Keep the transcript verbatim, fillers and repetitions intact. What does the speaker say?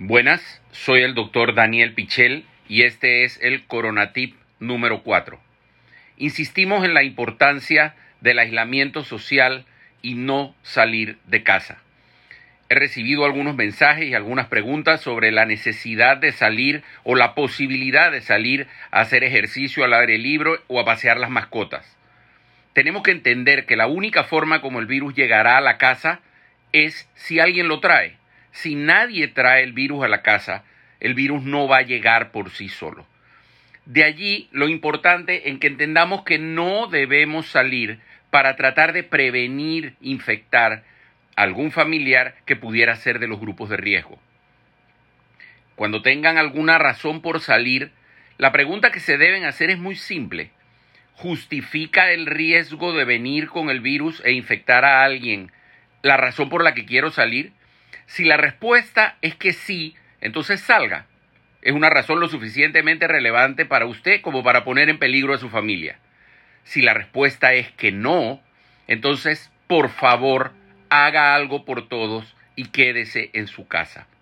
Buenas, soy el doctor Daniel Pichel y este es el Coronatip número cuatro. Insistimos en la importancia del aislamiento social y no salir de casa. He recibido algunos mensajes y algunas preguntas sobre la necesidad de salir o la posibilidad de salir a hacer ejercicio al aire libre o a pasear las mascotas. Tenemos que entender que la única forma como el virus llegará a la casa es si alguien lo trae. Si nadie trae el virus a la casa, el virus no va a llegar por sí solo. De allí lo importante en que entendamos que no debemos salir para tratar de prevenir infectar a algún familiar que pudiera ser de los grupos de riesgo. Cuando tengan alguna razón por salir, la pregunta que se deben hacer es muy simple. ¿Justifica el riesgo de venir con el virus e infectar a alguien la razón por la que quiero salir? Si la respuesta es que sí, entonces salga. Es una razón lo suficientemente relevante para usted como para poner en peligro a su familia. Si la respuesta es que no, entonces, por favor, haga algo por todos y quédese en su casa.